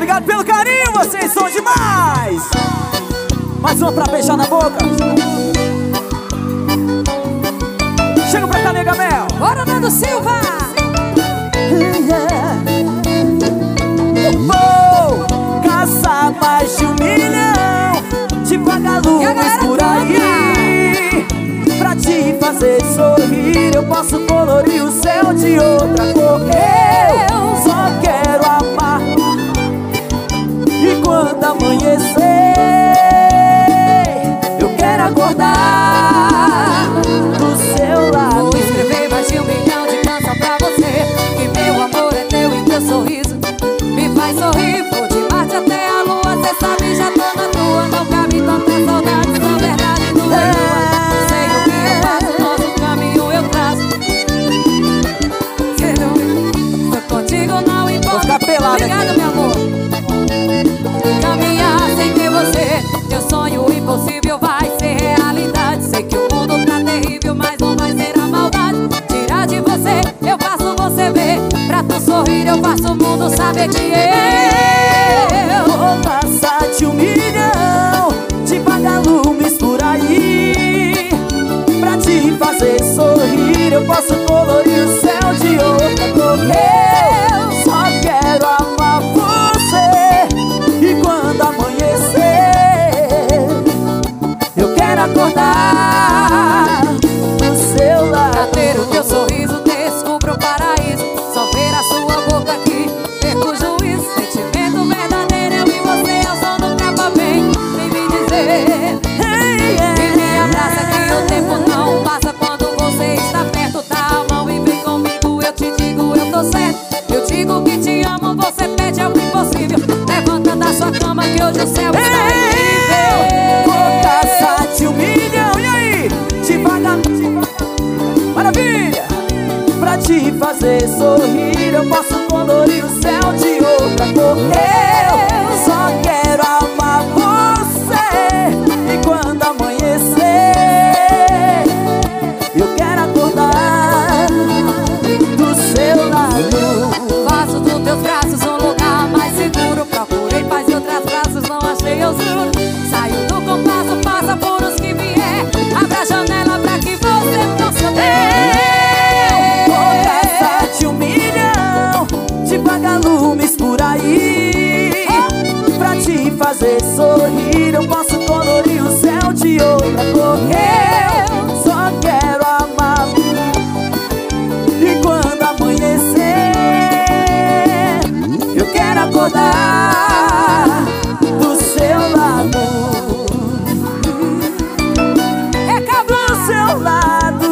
Obrigado pelo carinho, vocês são demais. Mais uma pra beijar na boca. Chega pra cá, nega Mel. Bora, Nando Silva. Vou caçar mais de 1 milhão de vagalumes por aí. Pra te fazer sorrir, eu posso colorir o céu de outra cor. Eu só quero amar. E quando amanhecer, eu quero acordar do seu lado. Vou escrever mais de 1 milhão de canções pra você. Que meu amor é teu e teu sorriso me faz sorrir. Vou de Marte até a lua, cê sabe, já tô na tua. Não cabe tanta saudade, são verdade no meu lua. Sei o que eu faço, nosso caminho eu traço. Tô contigo, não importa. Vou ficar pelado. Obrigado, meu amor. Caminhar sem ter você, teu sonho impossível vai ser realidade. Sei que o mundo tá terrível, mas não vai ser a maldade. Tirar de você, eu faço você ver. Pra tu sorrir, eu faço o mundo saber que eu vou passar de 1 milhão de vagalumes por aí. Pra te fazer sorrir, eu posso colorir o céu de outra cor. Eu só quero amar você. E quando amanhecer, eu quero acordar do seu lado. Pra ter o teu sorriso, descubro o paraíso. Só ver a sua boca aqui, perco o juízo. Sentimento verdadeiro, eu e você, eu só nunca babei. Nem me dizer e me abraça que o tempo não passa quando você está perto. Dá a mão e vem comigo, eu te digo, eu tô certo. Eu digo que te amo, você pede algo impossível. Levanta da sua cama que hoje o céu está incrível. Vou caçar de 1 milhão, e aí? De vagalumes, maravilha! Pra te fazer sorrir, eu posso colorir o céu de outra cor. Eu só quero amar você. E quando amanhecer, eu quero acordar do seu lado. Faço dos teus braços um lugar mais seguro. Procurei paz em outras braços, não achei, eu juro. Saio do compasso, passa por os que vier. Abre a janela pra que você possa ver. Vou caçar de 1 milhão de vagalumes por aí. Pra te fazer sorrir, eu posso colorir o céu de outra cor. Eu só quero amar. E quando amanhecer, eu quero acordar do seu lado. É do seu lado.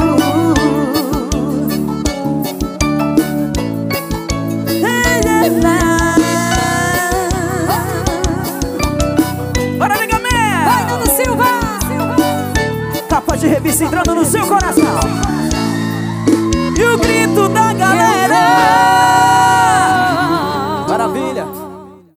Bora, nega Mel! Vai, Nando Silva! Capa de revista entrando no seu coração. E o grito da galera.